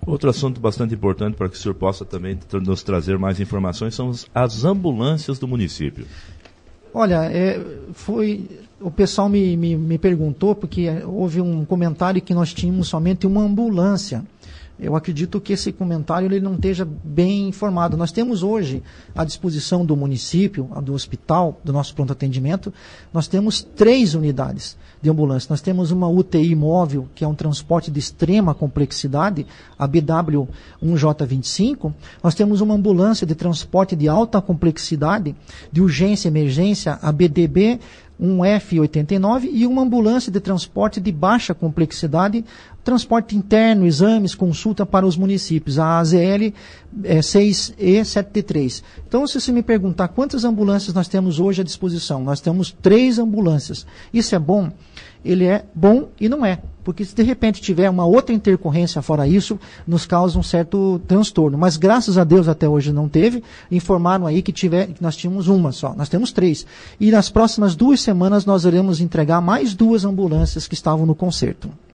Outro assunto bastante importante para que o senhor possa também nos trazer mais informações são as ambulâncias do município. Olha, o pessoal me perguntou, porque houve um comentário que nós tínhamos somente uma ambulância. Eu acredito que esse comentário ele não esteja bem informado. Nós temos hoje, à disposição do município, do hospital, do nosso pronto atendimento, nós temos 3 unidades de ambulância. Nós temos uma UTI móvel, que é um transporte de extrema complexidade, a BW1J25. Nós temos uma ambulância de transporte de alta complexidade, de urgência e emergência, a BDB 1F89, e uma ambulância de transporte de baixa complexidade, transporte interno, exames, consulta para os municípios, a AZL 6E73. Então, se você me perguntar quantas ambulâncias nós temos hoje à disposição, nós temos 3 ambulâncias. Isso é bom? Ele é bom e não é. Porque se de repente tiver uma outra intercorrência fora isso, nos causa um certo transtorno. Mas graças a Deus até hoje não teve. Informaram aí que nós tínhamos uma só. Nós temos 3. E nas próximas 2 semanas nós iremos entregar mais 2 ambulâncias que estavam no concerto.